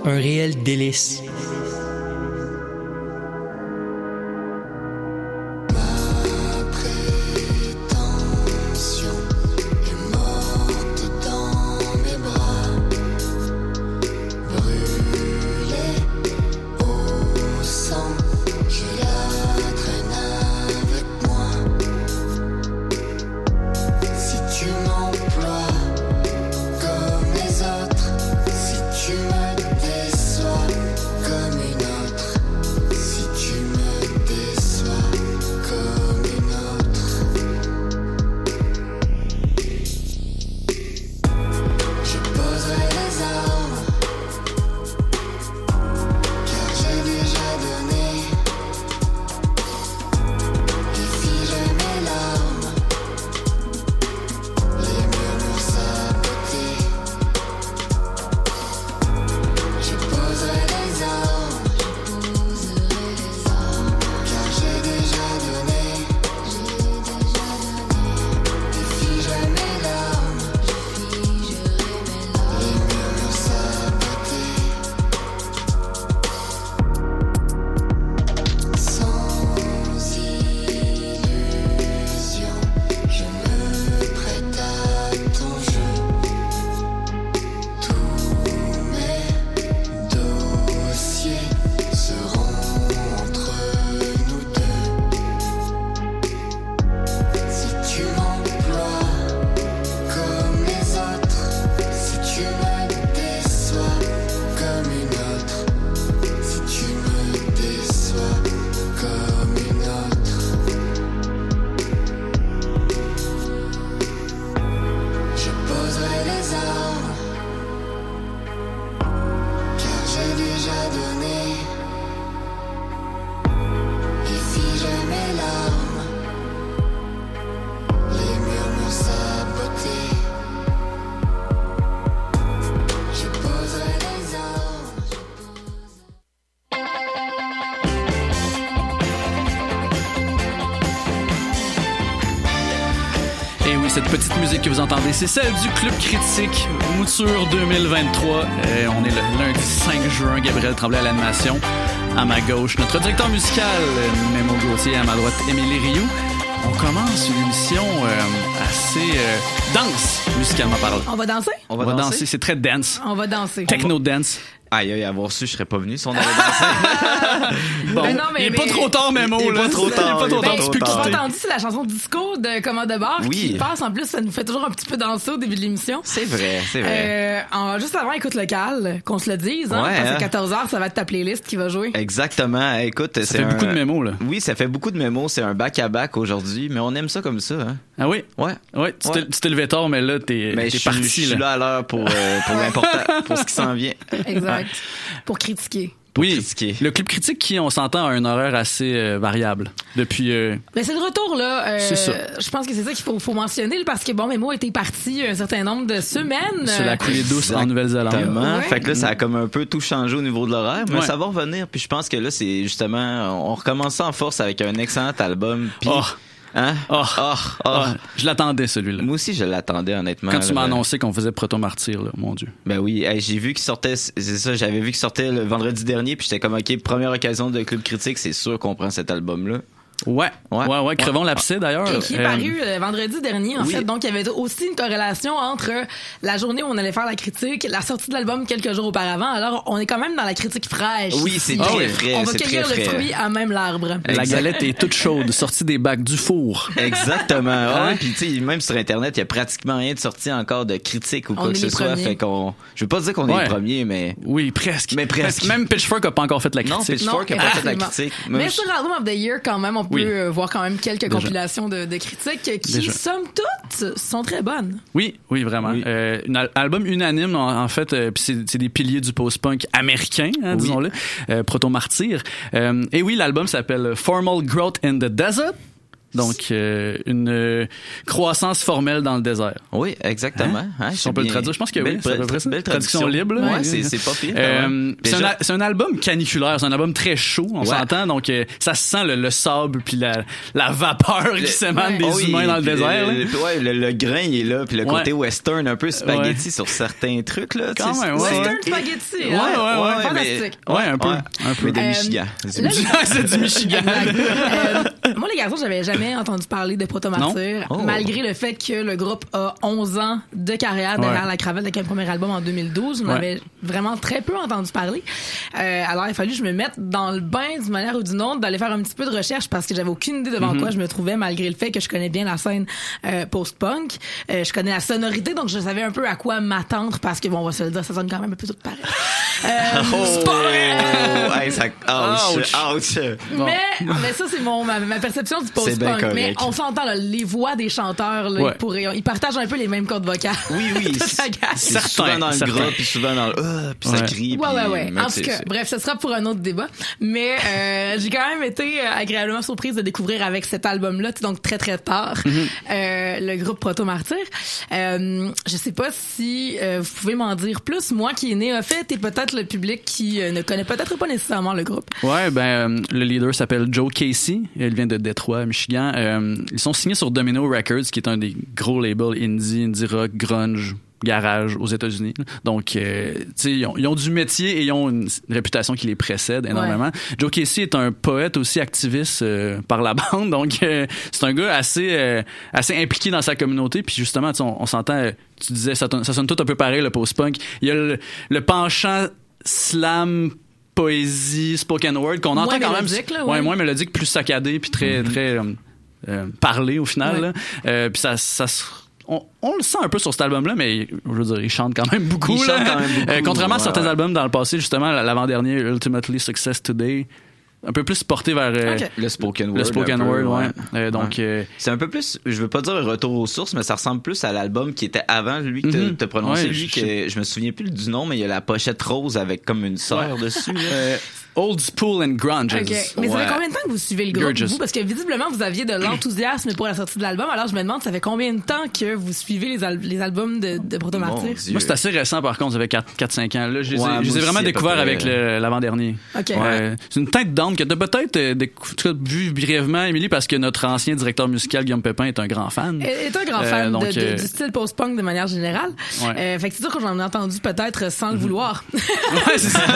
Un réel délice. Cette petite musique que vous entendez, c'est celle du Club Critique Mouture 2023. On est le lundi 5 juin, Gabriel Tremblay à l'animation. À ma gauche, notre directeur musical, Memo Gauthier. À ma droite, Émilie Rioux. On commence une émission assez dense, musicalement parlant. On va danser? On va danser, c'est très dense. On va danser. Techno-dance. Aïe, avoir su, je serais pas venu si on avait dansé. Bon, il est pas trop tard, Memo. Il est pas trop tard. Tu peux entendu, c'est la chanson disco de Commande de bar qui passe. En plus, ça nous fait toujours un petit peu danser au début de l'émission. C'est vrai. Juste avant, écoute local, qu'on se le dise. Hein, ouais, parce que 14h, ça va être ta playlist qui va jouer. Exactement. Écoute, ça fait beaucoup de mémos, là. Oui, ça fait beaucoup de mémos. C'est un back-à-back aujourd'hui, mais on aime ça comme ça. Hein? Ah oui? Ouais. Tu t'es levé tard, mais là, t'es parti. Je suis là à l'heure pour l'important, pour ce qui s'en vient. Exact. Pour critiquer. Critiquer. Le Club Critique qui, on s'entend, a un horaire assez variable depuis... Mais c'est de retour, là. C'est ça. Je pense que c'est ça qu'il faut mentionner, parce que, bon, Memo était parti un certain nombre de semaines. Sur la coulée douce en Nouvelle-Zélande. Exactement. Fait que là, ça a comme un peu tout changé au niveau de l'horaire, mais ça va revenir. Puis je pense que là, c'est justement... On recommence ça en force avec un excellent album. Puis... Hein? Je l'attendais, celui-là. Moi aussi, je l'attendais, honnêtement. Quand tu m'as annoncé qu'on faisait Proto-Martyr, là, mon Dieu. Ben oui, j'ai vu qu'il sortait, c'est ça, j'avais vu qu'il sortait le vendredi dernier, puis j'étais comme, OK, première occasion de Club Critique, c'est sûr qu'on prend cet album-là. Ouais. Crevons l'abcès, d'ailleurs. Qui est paru vendredi dernier, en fait. Donc, il y avait aussi une corrélation entre la journée où on allait faire la critique, la sortie de l'album quelques jours auparavant. Alors, on est quand même dans la critique fraîche. Oui, c'est très frais. On va cueillir le fruit à même l'arbre. La galette est toute chaude, sortie des bacs du four. Exactement. Puis, tu sais, même sur Internet, il y a pratiquement rien de sorti encore de critique ou quoi que ce soit. Fait qu'on, je veux pas dire qu'on est les premiers, mais. Oui, presque. Mais presque. Même Pitchfork a pas encore fait la critique. Non, Pitchfork a pas fait la critique. Mais sur Album of the Year, quand même, on peut voir quand même quelques compilations de critiques qui, somme toute, sont très bonnes. Oui, vraiment. Oui. Un album unanime, en fait, puis c'est des piliers du post-punk américain, disons-le, Proto-Martyr. Et oui, l'album s'appelle Formal Growth in the Desert. Donc, une croissance formelle dans le désert. Oui, exactement. Si on peut le traduire, je pense que oui, c'est à peu près ça. Belle traduction libre. Là. Ouais, c'est pas pire. C'est un album caniculaire, c'est un album très chaud, on s'entend, donc ça se sent le sable puis la vapeur qui s'émane des humains dans le désert. Le grain il est là, puis le côté western un peu spaghetti sur certains trucs là. Quand même, western spaghetti. Ouais, fantastique. Un peu. Mais de Michigan. C'est du Michigan. Moi, les garçons, j'avais jamais entendu parler de Proto-Martyr, malgré le fait que le groupe a 11 ans de carrière derrière la cravate avec un premier album en 2012. On avait vraiment très peu entendu parler. Alors, il a fallu que je me mette dans le bain d'une manière ou d'une autre, d'aller faire un petit peu de recherche parce que j'avais aucune idée devant quoi je me trouvais, malgré le fait que je connais bien la scène post-punk. Je connais la sonorité, donc je savais un peu à quoi m'attendre parce que, bon, on va se le dire, ça sonne quand même un peu tout pareil. Ouch. Mais ça, c'est ma perception du post-punk. Mais on s'entend, là, les voix des chanteurs, là, ils partagent un peu les mêmes cordes vocales. Oui. C'est souvent dans le gras, puis souvent dans le puis ça crie. Ouais. En tout cas, bref, ce sera pour un autre débat. Mais j'ai quand même été agréablement surprise de découvrir avec cet album-là, donc très, très tard, le groupe Proto-Martyr. Je sais pas si vous pouvez m'en dire plus. Moi qui est néophyte et peut-être le public qui ne connaît peut-être pas nécessairement le groupe. Ouais, le leader s'appelle Joe Casey. Il vient de Détroit, Michigan. Ils sont signés sur Domino Records, qui est un des gros labels indie rock, grunge, garage aux États-Unis. Donc, tu sais, ils ont du métier et ils ont une réputation qui les précède énormément. Joe Casey est un poète aussi activiste par la bande. Donc, c'est un gars assez impliqué dans sa communauté. Puis justement, on s'entend, tu disais, ça sonne tout un peu pareil, le post-punk. Il y a le penchant slam, poésie, spoken word qu'on entend quand même. Moins mélodique, plus saccadé, puis très parlé au final. Puis ça on le sent un peu sur cet album-là, mais je veux dire, il chante quand même beaucoup. Contrairement à certains albums dans le passé, justement, l'avant-dernier, Ultimately Success Today, un peu plus porté vers le spoken word. Le spoken word, donc, c'est un peu plus, je veux pas dire un retour aux sources, mais ça ressemble plus à l'album qui était avant lui que t'as prononcé. Que je me souviens plus du nom, mais il y a la pochette rose avec comme une sœur dessus. Old School and Grunge. Okay. Mais ça fait combien de temps que vous suivez le groupe, vous? Parce que visiblement, vous aviez de l'enthousiasme pour la sortie de l'album. Alors, je me demande, ça fait combien de temps que vous suivez les albums de Proto-Martyr? Moi, c'est assez récent, par contre. Ça fait 4-5 ans. Là, je les ai vraiment découverts avec l'avant-dernier. Okay. C'est une tête d'âne que t'as peut-être vu brièvement, Émilie, parce que notre ancien directeur musical, Guillaume Pépin, est un grand fan. Est un grand fan du style post-punk de manière générale. Fait que c'est sûr que j'en ai entendu peut-être sans le vouloir. Ouais, c'est ça.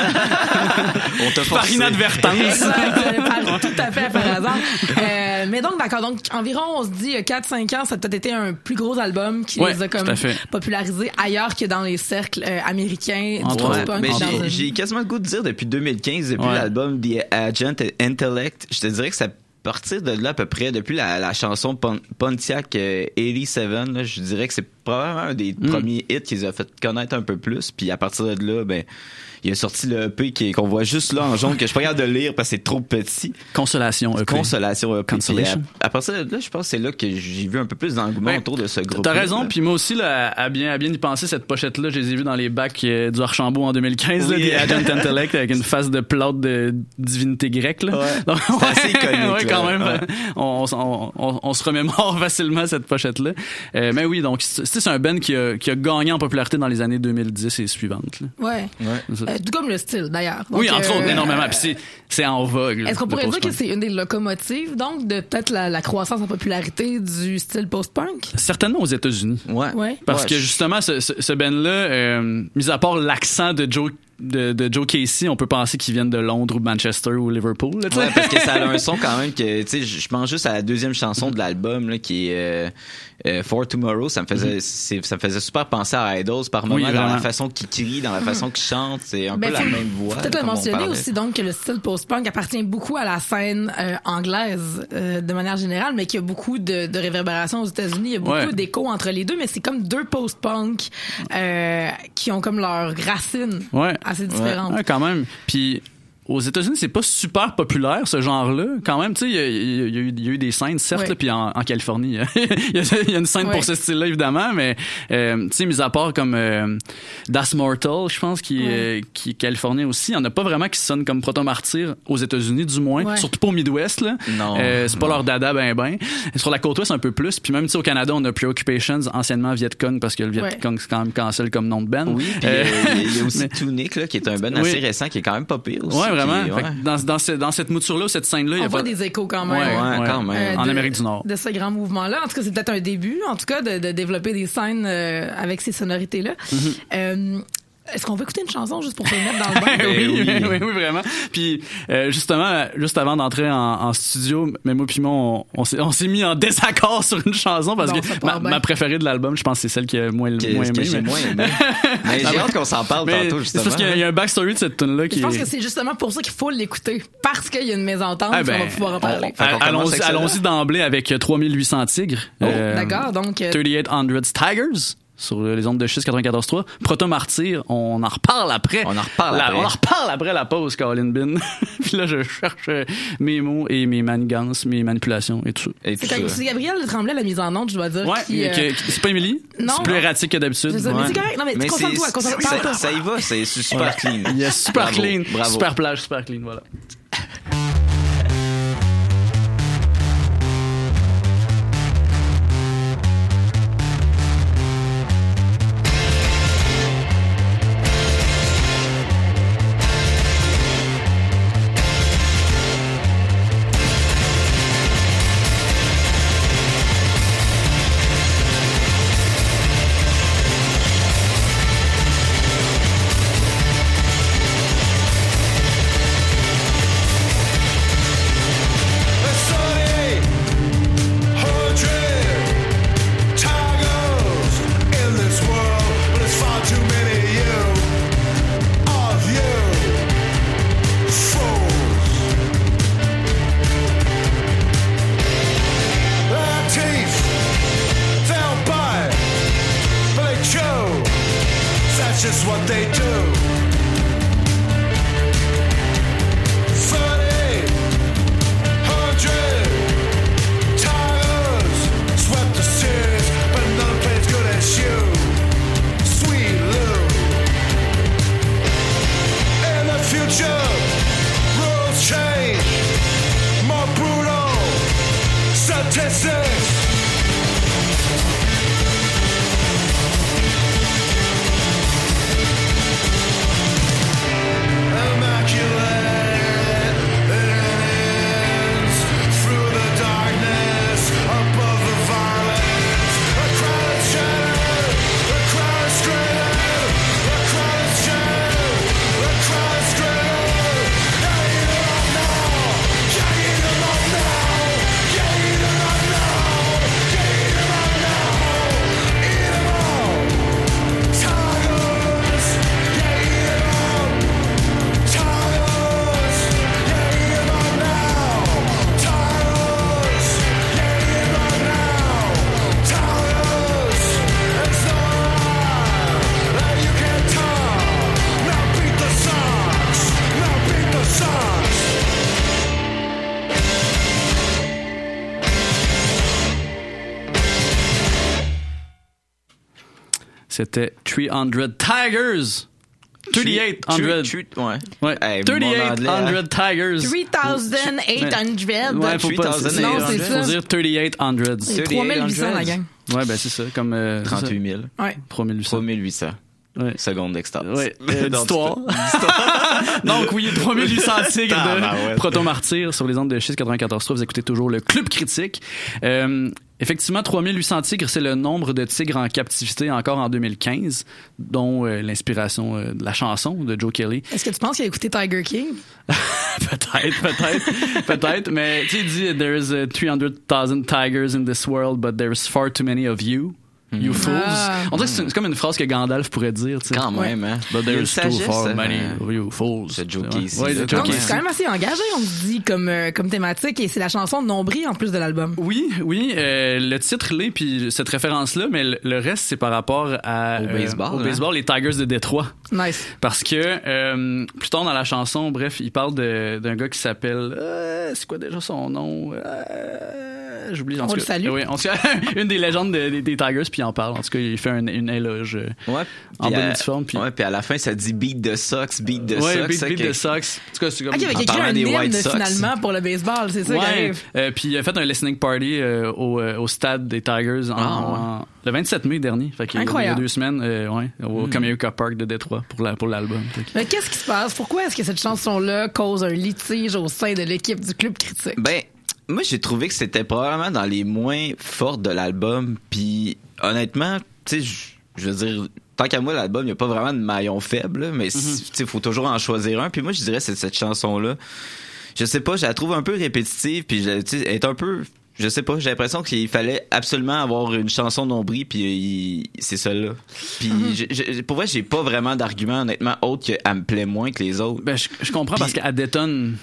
On t'a par inadvertance. Exact, tout à fait par hasard. Mais donc, d'accord. Donc, environ, on se dit, 4-5 ans, ça a peut-être été un plus gros album qui les a comme popularisés ailleurs que dans les cercles américains du post-punk. Mais j'ai quasiment le goût de dire depuis 2015, depuis l'album The Agent Intellect, je te dirais que ça partir de là à peu près, depuis la chanson Pontiac 87, là, je dirais que c'est probablement un des premiers hits qu'ils ont fait connaître un peu plus. Puis à partir de là, il a sorti le EP qu'on voit juste là en jaune, que je suis pas capable de lire parce que c'est trop petit. Consolation EP. Consolation. À partir de là, je pense que c'est là que j'ai vu un peu plus d'engouement autour de ce groupe. T'as raison, puis moi aussi, là, à bien y penser, cette pochette-là, je les ai vues dans les bacs du Archambault en 2015, là, des Agent Intellect, avec une face de plâtre de divinité grecque. Là. Donc, c'est assez iconique. Quand même. Ouais. On se remémore facilement cette pochette-là. Mais oui, donc, c'est un band qui a gagné en popularité dans les années 2010 et suivantes. Là. Ouais. Tout comme le style, d'ailleurs. Donc, oui, entre autres, énormément. Puis c'est en vogue. Est-ce qu'on pourrait dire que c'est une des locomotives, donc, de peut-être la croissance en popularité du style post-punk? Certainement aux États-Unis. Ouais. Parce que justement, ce band-là, mis à part l'accent de Joe Casey, on peut penser qu'ils viennent de Londres ou Manchester ou Liverpool. Là, parce que ça a un son quand même que, tu sais, je pense juste à la deuxième chanson de l'album là, qui est For Tomorrow. Ça me faisait super penser à Idols par moment, dans la façon qu'ils crient, dans la façon qu'ils chantent. C'est un peu la même voix. Peut-être le mentionner aussi donc que le style post-punk appartient beaucoup à la scène anglaise de manière générale, mais qu'il y a beaucoup de réverbérations aux États-Unis. Il y a beaucoup d'échos entre les deux, mais c'est comme deux post-punk qui ont comme leurs racines assez différentes. Ouais, quand même. Puis aux États-Unis, c'est pas super populaire, ce genre-là. Quand même, tu sais, il y a eu des scènes, certes, là, puis en Californie, il y a une scène pour ce style-là, évidemment, mais, tu sais, mis à part comme Das Mortal, je pense, qui est californien aussi, il y en a pas vraiment qui sonnent comme Proto-Martyr aux États-Unis, du moins. Surtout pas au Midwest, là. Non. C'est pas leur dada ben. Sur la côte ouest, un peu plus. Puis même, tu sais, au Canada, on a Preoccupations, anciennement Vietcong, parce que le Vietcong, c'est quand même cancel comme nom de band. Oui, puis il y a aussi Tunic, là, qui est un band assez récent, qui est quand même pas pire aussi. Ouais, vraiment. Dans cette mouture-là, cette scène-là, il y a voit des échos quand même. Ouais, quand même. En Amérique du Nord. De ce grand mouvement-là. En tout cas, c'est peut-être un début, en tout cas, de développer des scènes avec ces sonorités-là. Est-ce qu'on va écouter une chanson juste pour se mettre dans le bain? oui, vraiment. Puis justement, juste avant d'entrer en studio, Memo puis moi, on s'est mis en désaccord sur une chanson parce que ma préférée de l'album, je pense que c'est celle qui a moins aimé. Mais j'ai hâte qu'on s'en parle tantôt, justement. C'est parce qu'il y a un backstory de cette tune-là qui. Je pense que c'est justement pour ça qu'il faut l'écouter, parce qu'il y a une mésentente, on va pouvoir en parler. Allons-y d'emblée avec 3800 Tigres. D'accord, donc 3800 Tigers. Sur les ondes de schiste 94.3. Proto-Martyr, on en reparle après. On en reparle après la pause, Colin Bin. Puis là, je cherche mes mots et mes manigances, mes manipulations et tout ça. C'est Gabriel Tremblay, la mise en onde, je dois dire. Ouais, c'est pas Émilie? Non. C'est plus erratique que d'habitude. Mais c'est correct. Non, mais concentre-toi. Ça y va, c'est super clean. Yes, super clean. Bravo. Super plage, super clean, voilà. C'était 300 Tigers. 3800. Ouais. Hey, 3800 Tigers. 3800. Ouais, faut pas. Non, c'est ça. Faut dire 3800. C'est 3800 la gang. Ouais, ben c'est ça, comme 38 000. Ouais. 3800. Ouais. Seconde d'extase. Ouais. D'histoire. Donc oui, 3800 tigres de Proto-Martyr sur les ondes de schiste 94.3. Vous écoutez toujours le Club Critique. Effectivement, 3800 tigres, c'est le nombre de tigres en captivité encore en 2015, dont l'inspiration de la chanson de Joe Kelly. Est-ce que tu penses qu'il a écouté Tiger King? Peut-être. Mais tu sais, il dit « There's 300,000 tigers in this world, but there's far too many of you. » You fools. On dirait que c'est comme une phrase que Gandalf pourrait dire. T'sais. Quand même, hein. But there's too far many you fools. C'est Joe Casey. Donc, c'est quand même assez engagé, on se dit, comme thématique, et c'est la chanson de Nombril en plus de l'album. Oui. Le titre l'est, puis cette référence-là, mais le reste, c'est par rapport au baseball, les Tigers de Détroit. Nice. Parce que plus tard dans la chanson, bref, il parle d'un gars qui s'appelle... c'est quoi déjà son nom? J'oublie. On le salue. Oui, une des légendes des Tigers, puis il en parle. En tout cas, il fait une éloge en bonne forme. Puis à la fin, ça dit beat the Sox, beat the Sox. Beat the Sox. En tout cas, c'est comme... il avait écrit un hymne finalement pour le baseball, c'est ça qui arrive. Puis il a fait un listening party au stade des Tigers le 27 mai dernier. Fait qu'il y a 2 semaines, au Comerica Park de Détroit pour l'album. Mais qu'est-ce qui se passe? Pourquoi est-ce que cette chanson-là cause un litige au sein de l'équipe du Club Critique? Ben, moi, j'ai trouvé que c'était probablement dans les moins fortes de l'album. Puis, honnêtement, tu sais, je veux dire, tant qu'à moi, l'album, il n'y a pas vraiment de maillon faible, là, mais tu sais, faut toujours en choisir un. Puis moi, je dirais, c'est cette chanson-là. Je sais pas, je la trouve un peu répétitive, puis tu sais, elle est un peu... Je sais pas, j'ai l'impression qu'il fallait absolument avoir une chanson Nombril, puis c'est celle-là. Puis pour vrai, j'ai pas vraiment d'argument, honnêtement, autre qu'elle me plaît moins que les autres. Ben, je comprends parce qu'elle détonne...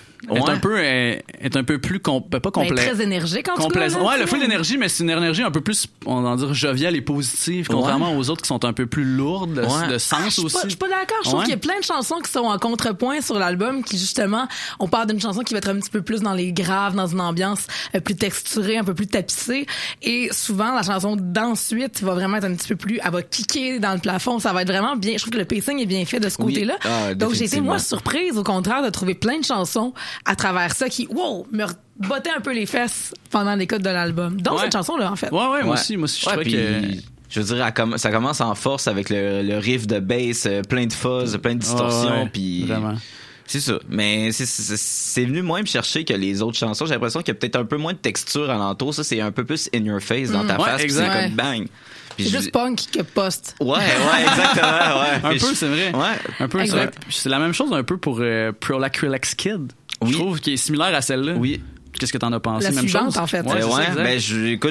est un peu plus pas complet. Très énergique en tout cas. Ouais, le full d'énergie, mais c'est une énergie un peu plus, on va dire, joviale et positive, contrairement aux autres qui sont un peu plus lourdes de sens aussi. Je suis pas d'accord. Je trouve qu'il y a plein de chansons qui sont en contrepoint sur l'album, qui justement, on parle d'une chanson qui va être un petit peu plus dans les graves, dans une ambiance plus texturée, un peu plus tapissée. Et souvent, la chanson d'ensuite va vraiment être un petit peu plus, elle va kicker dans le plafond. Ça va être vraiment bien. Je trouve que le pacing est bien fait de ce côté-là. Donc j'ai été moi surprise, au contraire, de trouver plein de chansons à travers ça qui, me bottait un peu les fesses pendant l'écoute de l'album. Donc, cette chanson-là, en fait. Moi aussi, je trouvais que... Je veux dire, ça commence en force avec le riff de bass, plein de fuzz, plein de distorsions, puis... Vraiment. C'est ça. Mais c'est venu moins me chercher que les autres chansons. J'ai l'impression qu'il y a peut-être un peu moins de texture alentour. Ça, c'est un peu plus in your face dans ta face. Exact. C'est comme bang. C'est juste punk que post. Ouais, exactement. Un peu, c'est vrai. Ouais. Un peu, c'est la même chose un peu pour Prolacrylex Kid. Oui. Je trouve qu'il est similaire à celle-là. Oui. Qu'est-ce que t'en as pensé? La même suivante, chose? en fait. Ben, écoute,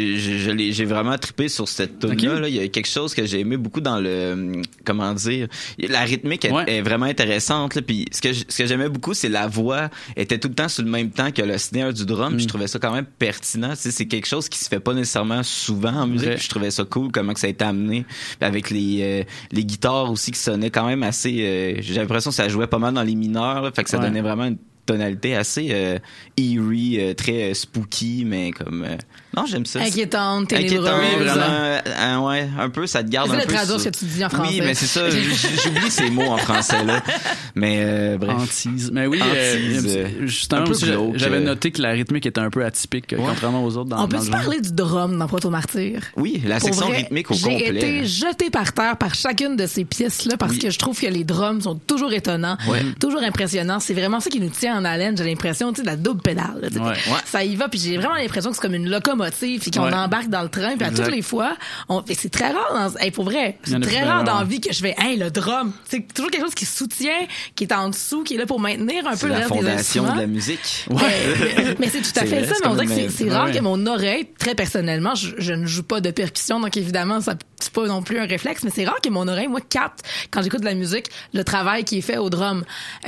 j'ai vraiment trippé sur cette tune-là. Là. Il y a quelque chose que j'ai aimé beaucoup dans le, comment dire, la rythmique est vraiment intéressante. Là. Puis ce que j'aimais beaucoup, c'est la voix était tout le temps sur le même temps que le snare du drum. Je trouvais ça quand même pertinent. Tu sais, c'est quelque chose qui se fait pas nécessairement souvent en musique. Puis je trouvais ça cool comment que ça a été amené. Puis avec les guitares aussi qui sonnaient quand même assez. J'ai l'impression que ça jouait pas mal dans les mineurs. Là, fait que ça donnait vraiment une tonalité assez eerie, très spooky, mais comme non, j'aime ça. Inquiétante, ténébreuse. Oui, vraiment, un peu, ça te garde un peu. C'est le traduire ce que tu dis en français. Oui, mais c'est ça, j'oublie ces mots en français là. Mais bref. Hantise. Mais oui, justement, j'avais noté que la rythmique était un peu atypique, contrairement aux autres dans le genre. On peut parler du drum dans Proto-Martyr? Oui, la section rythmique au complet. J'ai été jetée par terre par chacune de ces pièces-là parce que je trouve que les drums sont toujours étonnants, toujours impressionnants. C'est vraiment ça qui nous tient en haleine, j'ai l'impression, tu sais, de la double pédale. Ça y va, puis j'ai vraiment l'impression que c'est comme une locomotive, puis qu'on embarque dans le train, puis à toutes les fois, c'est très rare, pour vrai, c'est très rare dans la vie que je fais, le drum, c'est toujours quelque chose qui soutient, qui est en dessous, qui est là pour maintenir un peu le reste des instruments. C'est la fondation de la musique. Mais c'est tout à fait ça, mais on dirait que c'est rare que mon oreille, très personnellement, je ne joue pas de percussion, donc évidemment, ça c'est pas non plus un réflexe, mais c'est rare que mon oreille, moi, capte, quand j'écoute de la musique, le travail qui est fait au drum.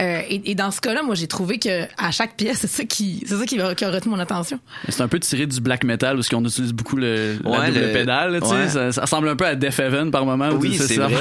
Et dans ce cas-là, moi, j'ai trouvé que à chaque pièce, c'est ça qui a retenu mon attention. C'est un peu tiré du black metal, parce qu'on utilise beaucoup la double pédale, tu sais. Ça ressemble un peu à Death Heaven par moment. Oui, c'est vrai,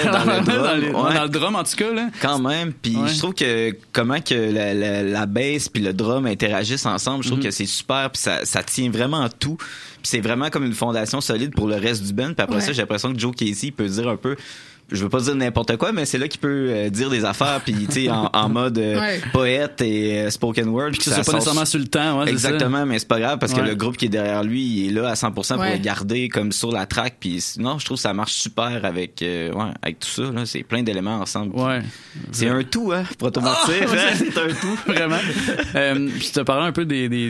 dans le drum, en tout cas, là. Quand même. Puis je trouve que comment que la bass puis le drum interagissent ensemble, je trouve que c'est super, puis ça tient vraiment tout. Puis c'est vraiment comme une fondation solide pour le reste du band. Puis après ça, j'ai l'impression que Joe Casey peut dire un peu, je veux pas dire n'importe quoi, mais c'est là qu'il peut dire des affaires, puis tu sais, en mode poète et spoken word. Puis que ça soit pas nécessairement sur le temps. Exactement, ça. Mais c'est pas grave parce que le groupe qui est derrière lui, il est là à 100% pour le garder comme sur la track. Puis non, je trouve que ça marche super avec tout ça. Là, c'est plein d'éléments ensemble. C'est un tout, hein, Proto-Martyr. C'est un tout, vraiment. Puis tu as parlé un peu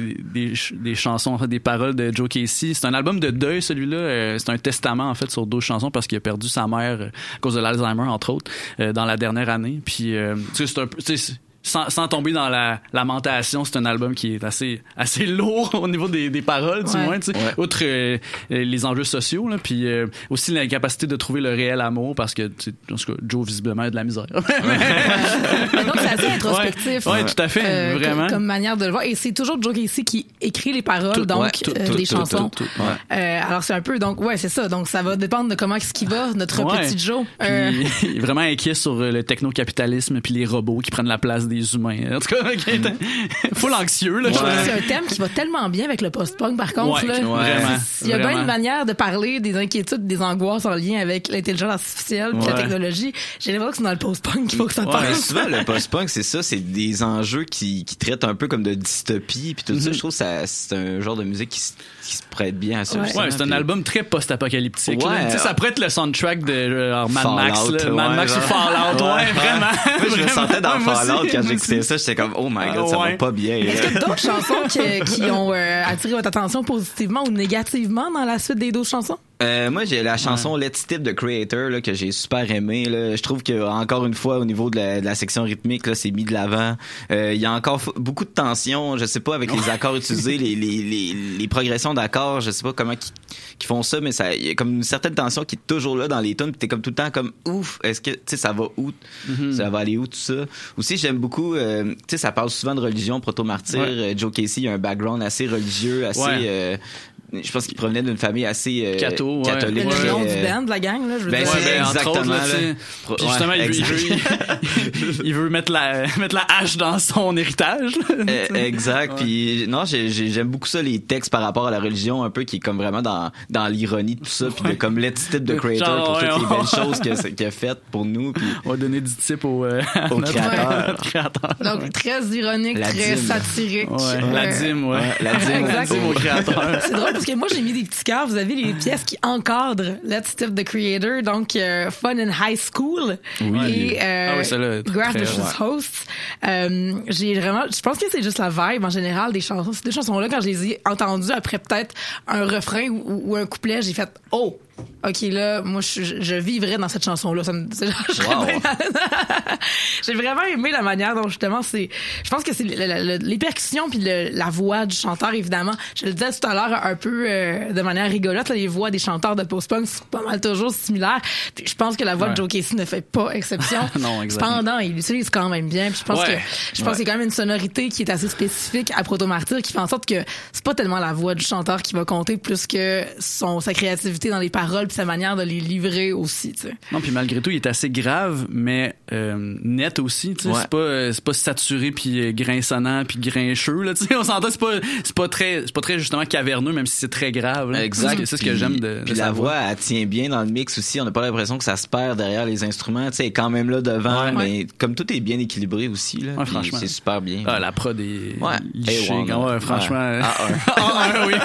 des chansons, des paroles de Joe Casey. C'est un album de deuil, celui-là. C'est un testament, en fait, sur 12 chansons parce qu'il a perdu sa mère à cause de l'Alzheimer, entre autres, dans la dernière année. Puis, c'est un peu... sans tomber dans la lamentation, c'est un album qui est assez lourd au niveau des paroles, du moins, tu sais. Outre les enjeux sociaux, là, puis aussi l'incapacité de trouver le réel amour, parce que, en tout cas, Joe, visiblement, a de la misère. Mais donc, c'est assez introspectif. Oui, tout à fait, vraiment. Comme manière de le voir. Et c'est toujours Joe Casey qui écrit les paroles, des chansons. Alors, c'est un peu, donc, c'est ça. Donc, ça va dépendre de comment est-ce qu'il va, notre petit Joe. Puis, il est vraiment inquiet sur le techno-capitalisme puis les robots qui prennent la place des humains. En tout cas, full anxieux, là. C'est un thème qui va tellement bien avec le post-punk, par contre, là. Vraiment. Il y a bien une manière de parler des inquiétudes, des angoisses en lien avec l'intelligence artificielle puis la technologie. J'ai l'impression que c'est dans le post-punk qu'il faut que ça passe. Souvent, le post-punk, c'est ça, c'est des enjeux qui traitent un peu comme de dystopie puis tout ça. Je trouve que c'est un genre de musique qui se prête bien à ça. C'est un album très post-apocalyptique. Ça pourrait être le soundtrack de Mad Max, Mad Max ou Fallout. Vraiment. Moi, je me sentais dans Fallout quand j'écoutais ça. J'étais comme, oh my god, ça va pas bien. Est-ce qu'il y a d'autres chansons qui ont attiré votre attention positivement ou négativement dans la suite des 12 chansons? Moi, j'ai la chanson Let's Tip the Creator là, que j'ai super aimé. Là. Je trouve que encore une fois, au niveau de la section rythmique, là, c'est mis de l'avant. Il y a encore beaucoup de tension. Je sais pas avec les accords utilisés, les progressions d'accords. Je sais pas comment qui font ça, mais il y a comme une certaine tension qui est toujours là dans les tunes. Puis t'es comme tout le temps comme ouf. Est-ce que tu sais ça va où? Ça va aller où tout ça? Aussi, j'aime beaucoup. Tu sais, ça parle souvent de religion, proto-martyr. Joe Casey, il a un background assez religieux, assez. Je pense qu'il provenait d'une famille assez catholique. Le nom du band, de la gang, là, je veux dire. Exactement. Puis justement, il veut mettre la hache dans son héritage. Exact. Puis non, j'aime beaucoup ça, les textes par rapport à la religion, un peu qui est comme vraiment dans l'ironie de tout ça, puis de comme let's tip the creator pour toutes les belles choses qu'il a faites pour nous. Puis on va donner du type au créateur. Donc très ironique, très satirique. La dîme, la dîme au créateur. C'est drôle parce que moi j'ai mis des petits cœurs. Vous avez les pièces qui encadrent Let's Tip the Creator, donc Fun in High School et Graph vs. Hosts. Je pense que c'est juste la vibe en général des chansons. Ces deux chansons-là, quand je les ai entendues après peut-être un refrain ou un couplet, j'ai fait oh. OK, là, moi, je vivrais dans cette chanson-là. J'ai vraiment aimé la manière dont, justement, je pense que c'est les percussions puis la voix du chanteur, évidemment. Je le disais tout à l'heure un peu de manière rigolote, là, les voix des chanteurs de post-punk sont pas mal toujours similaires. Puis je pense que la voix de Joe Casey ne fait pas exception. Non, exactement. Cependant, il l'utilise quand même bien. Puis je pense qu'il y a quand même une sonorité qui est assez spécifique à Proto-Martyr qui fait en sorte que c'est pas tellement la voix du chanteur qui va compter plus que sa créativité dans les paroles puis sa manière de les livrer aussi, tu sais. Non, puis malgré tout, il est assez grave, mais net aussi, tu sais. C'est pas saturé puis grinçonnant puis grincheux, là, tu sais. On s'entend, c'est pas très justement caverneux, même si c'est très grave. Là. Exact. C'est ce que j'aime de puis la voix, elle tient bien dans le mix aussi. On n'a pas l'impression que ça se perd derrière les instruments, tu sais. Elle est quand même là devant, mais comme tout est bien équilibré aussi, là. Franchement. C'est super bien. La prod est lichée. Franchement. Oui.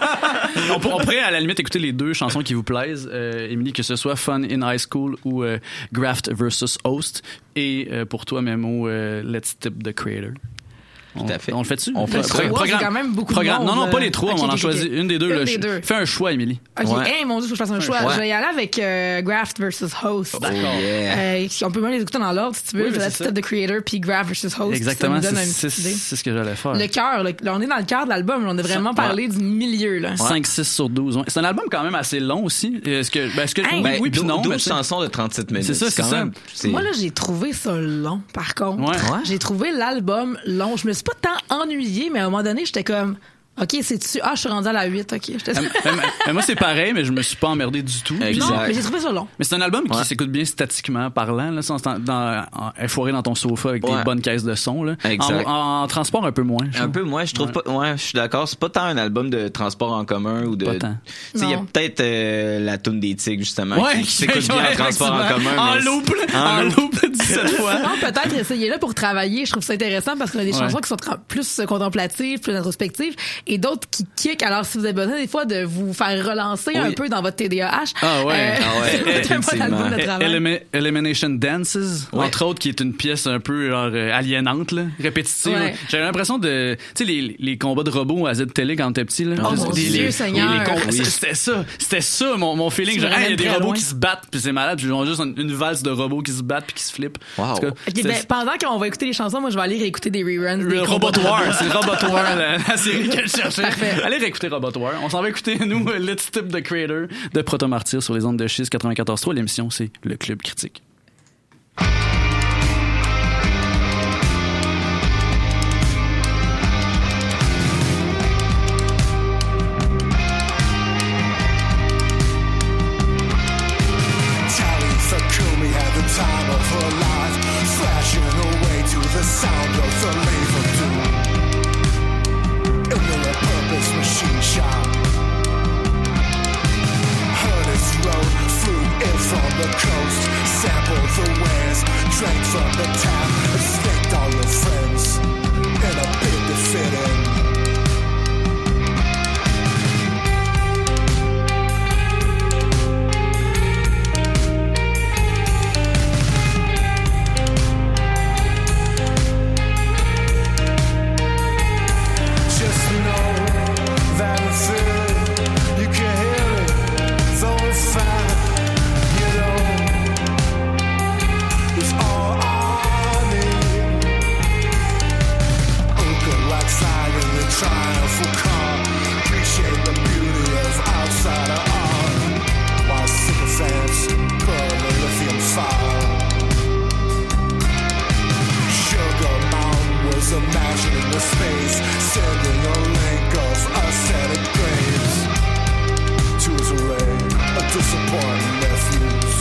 On pourrait à la limite écouter les deux chansons qui vous plaisent, Émilie, que ce soit Fun in High School ou Graft vs. Host, et pour toi, Memo, Let's Tip the Creator. Tout à fait. On le fait dessus? On fait programme. Quand même beaucoup de monde. Non, pas les trois. On en choisit une des deux. Fais un choix, Émilie. OK. Mon Dieu, faut que je fasse un choix. Je vais y aller avec Graft vs. Host. D'accord. On peut même les écouter dans l'ordre, si tu veux. Let's Tip the Creator puis Graft vs. Host. Exactement. C'est ce que j'allais faire. Le cœur. On est dans le cœur de l'album. On a vraiment parlé du milieu, là. 5-6 sur 12. C'est un album quand même assez long aussi. Oui puis non. 12 chansons de 37 minutes. C'est ça. Moi, là, j'ai trouvé ça long, par contre. J'ai trouvé l'album long. Je me suis pas tant ennuyée, mais à un moment donné, j'étais comme OK, c'est-tu? Je suis rendu à la 8, OK. Moi, c'est pareil, mais je me suis pas emmerdé du tout. Exact. Non, mais j'ai trouvé ça long. Mais c'est un album qui s'écoute bien statiquement parlant, là, effoiré dans ton sofa avec des bonnes caisses de son, là. En transport, un peu moins. Un peu moins, je trouve pas. Je suis d'accord. C'est pas tant un album de transport en commun ou de. Pas tant. Tu sais, il y a peut-être la toune des Tigres, justement, qui s'écoute bien en transport en commun. En loop 17 fois. Non, peut-être essayer là pour travailler. Je trouve ça intéressant parce qu'on a des chansons qui sont plus contemplatives, plus introspectives, et d'autres qui kick. Alors, si vous avez besoin des fois de vous faire relancer un peu dans votre TDAH, c'est pas l'album de travail. Elimination Dances, entre autres, qui est une pièce un peu aliénante, là, répétitive. J'avais l'impression de, tu sais, les combats de robots à Z-Télé quand t'es petit, là. Oh mon Dieu, Seigneur. C'était ça mon feeling. Genre, il y a des robots qui se battent, puis c'est malade, puis ils ont juste une valse de robots qui se battent puis qui se flippent. trip. Wow. En tout cas, pendant qu'on va écouter les chansons, moi je vais aller réécouter des reruns. Robot War, c'est Robot War la série que je cherchais. Allez réécouter Robot War. On s'en va écouter, nous, Let's Tip the Creator de Proto Martyr sur les ondes de Chiz 94.3. L'émission, c'est Le Club Critique. Time of her life, flashing away to the sound of the labor doom. In the purpose machine shop, heard his road, flew in from the coast, sampled the wares, drank from the tap, and snaked all your friends in a bid to fit in. Triumphal car, appreciate the beauty of outsider art, while sycophants burn the lithium fire. Sugar Mountain was imagining the space, sending a link of ascetic graves to his array, a disappointing refuse.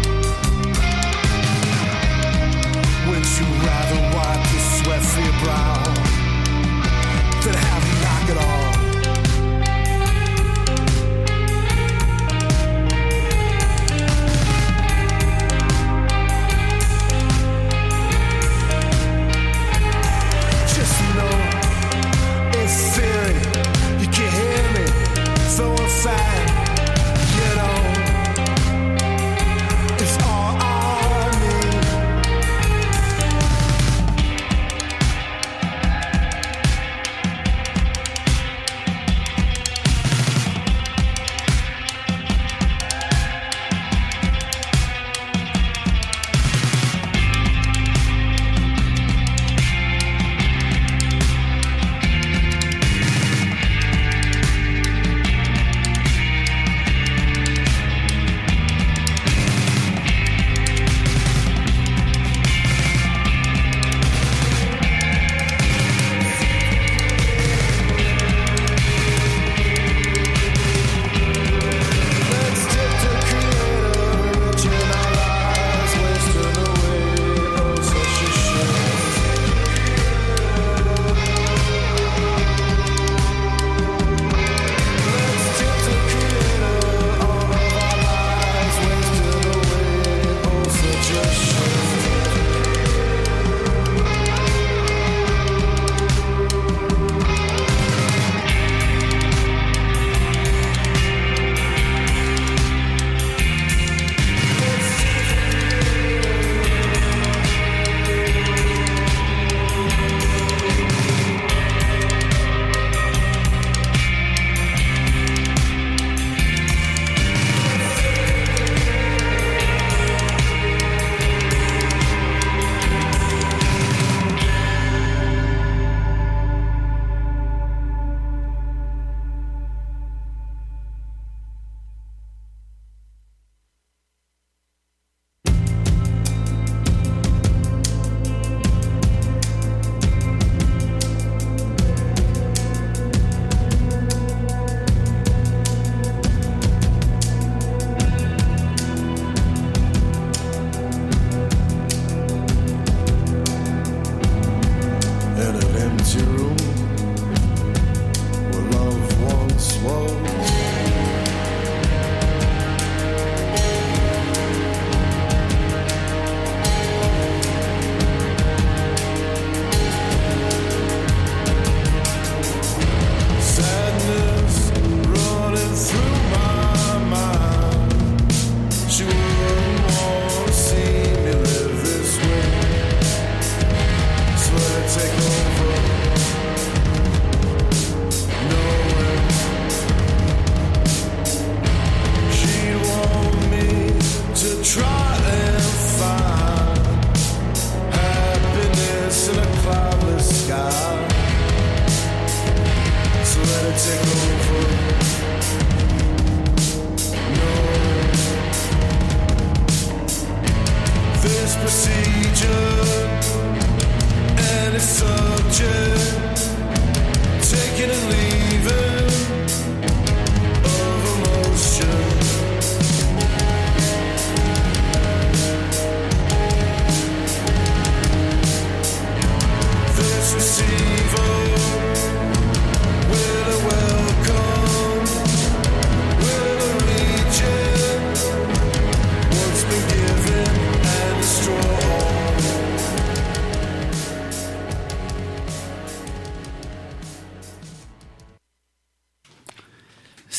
Wouldn't you rather wipe the sweat from your brow than have you knock it off? Just know, it's theory, you can hear me, so I'm fine, you know, it's all I need.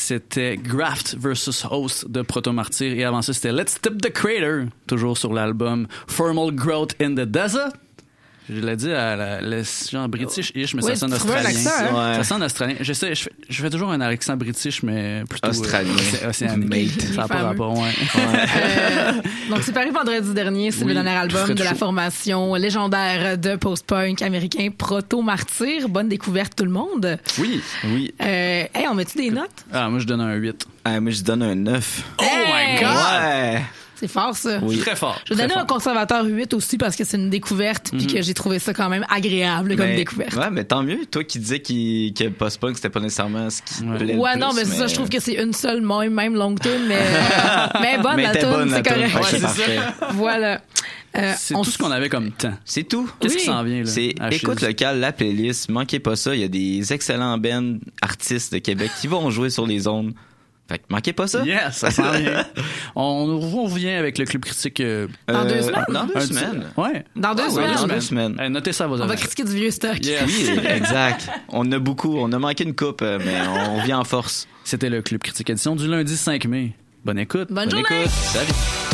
c'était Graft vs. Host de Proto Martyr. Et avant ça, c'était Let's Tip the Crater, toujours sur l'album Formal Growth in the Desert. Je l'ai dit à le genre british-ish, mais ça sonne australien. Ça sonne australien. Je fais toujours un accent british, mais plutôt australien. Océanique. Ça n'a pas rapport, ouais. Donc, c'est paru vendredi dernier. C'est le dernier album de la formation légendaire de post-punk américain Proto Martyr. Bonne découverte, tout le monde. Oui. Hey, on met-tu des notes? Ah, moi, je donne un 8. Moi, je donne un 9. Oh my God! Ouais! C'est fort, ça. Oui. Très fort. Je vais donner un conservateur 8 aussi parce que c'est une découverte puis que j'ai trouvé ça quand même agréable comme découverte. Ouais, mais tant mieux. Toi qui disais que post-punk, c'était pas nécessairement ce qui plaît le plus, non, mais c'est ça. Je trouve que c'est une seule, même long tune, mais bonne la tune, c'est correct. Ouais, c'est parfait. Voilà. C'est tout ce qu'on avait comme temps. C'est tout. Qu'est-ce qui s'en vient, là? Écoute local, la playlist. Manquez pas ça. Il y a des excellents bands artistes de Québec qui vont jouer sur les ondes. Fait que manquez pas ça. Yes, ça s'en vient. On revient avec le Club Critique. Dans 2 semaines? Dans 2 semaines. Ouais. Dans 2 semaines. Dans 2 semaines. Notez ça à vos oreilles. On va critiquer du vieux stock. Yes. Oui, exact. On a beaucoup. On a manqué une coupe, mais on vient en force. C'était le Club Critique édition du lundi 5 mai. Bonne écoute. Bonne journée. Écoute. Salut.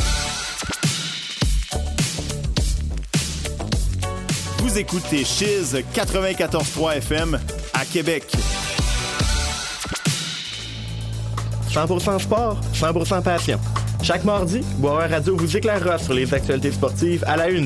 Vous écoutez Chiz 94.3 FM à Québec. 100% sport, 100% passion. Chaque mardi, Boisvert Radio vous éclairera sur les actualités sportives à la une.